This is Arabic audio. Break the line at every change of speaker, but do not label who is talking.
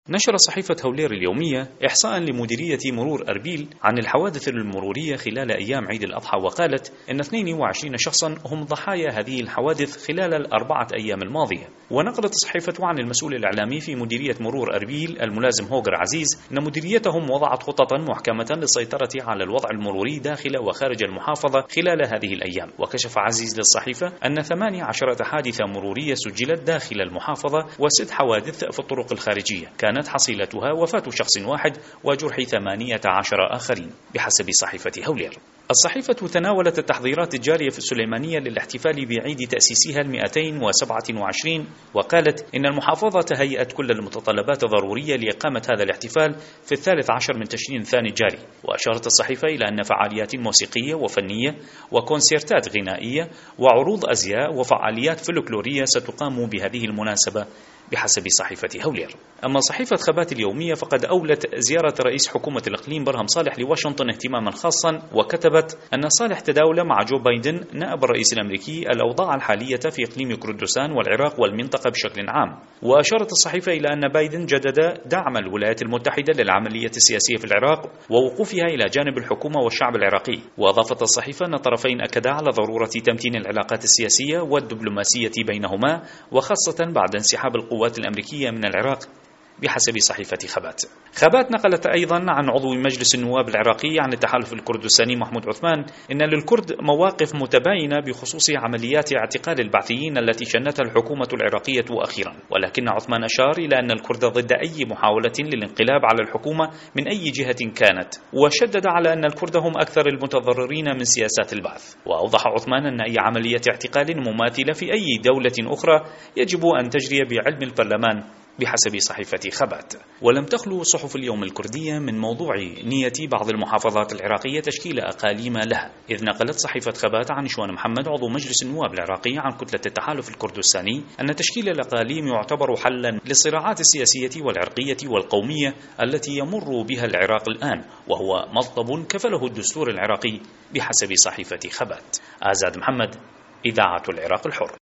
نشرت صحيفة هولير اليومية إحصاء لمديرية مرور أربيل عن الحوادث المرورية خلال أيام عيد الأضحى، وقالت إن 22 شخصا هم ضحايا هذه الحوادث خلال الأربعة أيام الماضية. ونقلت الصحيفة عن المسؤول الإعلامي في مديرية مرور أربيل الملازم هوغر عزيز أن مديريتهم وضعت خططا محكمة للسيطرة على الوضع المروري داخل وخارج المحافظة خلال هذه الأيام. وكشف عزيز للصحيفة أن 18 حادثة مرورية سجلت داخل المحافظة و6 حوادث في الطرق الخارجية كانت حصيلتها وفاة شخص واحد وجرح 18 آخرين بحسب صحيفة هولير. الصحيفة تناولت التحضيرات الجارية في السليمانية للاحتفال بعيد تأسيسها 227، وقالت إن المحافظة تهيأت كل المتطلبات الضرورية لإقامة هذا الاحتفال في 13 من تشرين الثاني الجاري. وأشارت الصحيفة إلى أن فعاليات موسيقية وفنية وكونسيرتات غنائية وعروض أزياء وفعاليات فلكلورية ستقام بهذه المناسبة بحسب صحيفة هولير. أما صحيفة خبات اليومية فقد أولت زيارة رئيس حكومة الإقليم برهم صالح لواشنطن اهتماما خاصا، وكتبت أن صالح تداول مع جو بايدن نائب الرئيس الأمريكي الأوضاع الحالية في إقليم كردستان والعراق والمنطقة بشكل عام. وأشارت الصحيفة إلى أن بايدن جدد دعم الولايات المتحدة للعملية السياسية في العراق ووقوفها إلى جانب الحكومة والشعب العراقي. وأضافت الصحيفة أن الطرفين أكدا على ضرورة تمتين العلاقات السياسية والدبلوماسية بينهما، وخاصة بعد انسحاب القوات الأمريكية من العراق بحسب صحيفة خبات. خبات نقلت أيضا عن عضو مجلس النواب العراقي عن التحالف الكردستاني محمود عثمان إن للكرد مواقف متباينة بخصوص عمليات اعتقال البعثيين التي شنتها الحكومة العراقية أخيرا، ولكن عثمان أشار إلى أن الكرد ضد أي محاولة للانقلاب على الحكومة من أي جهة كانت، وشدد على أن الكرد هم أكثر المتضررين من سياسات البعث. وأوضح عثمان أن أي عملية اعتقال مماثلة في أي دولة أخرى يجب أن تجري بعلم البرلمان بحسب صحيفة خبات. ولم تخلو صحف اليوم الكردية من موضوع نية بعض المحافظات العراقية تشكيل أقاليم لها، إذ نقلت صحيفة خبات عن شوان محمد عضو مجلس النواب العراقي عن كتلة التحالف الكردستاني أن تشكيل الأقاليم يعتبر حلا للصراعات السياسية والعرقية والقومية التي يمر بها العراق الآن، وهو مطلب كفله الدستور العراقي بحسب صحيفة خبات. آزاد محمد، إذاعة العراق الحر.